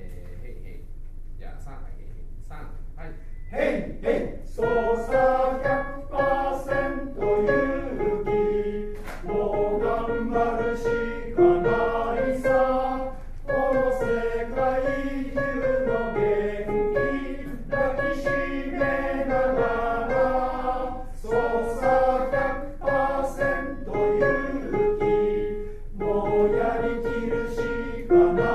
へいへい。じゃあ3、はい、へいへい。3、はい。 へいへい、捜査100%勇気、もう頑張るしかないさ。この世界中の元気抱きしめながら、捜査100%勇気、もうやりきるしかない。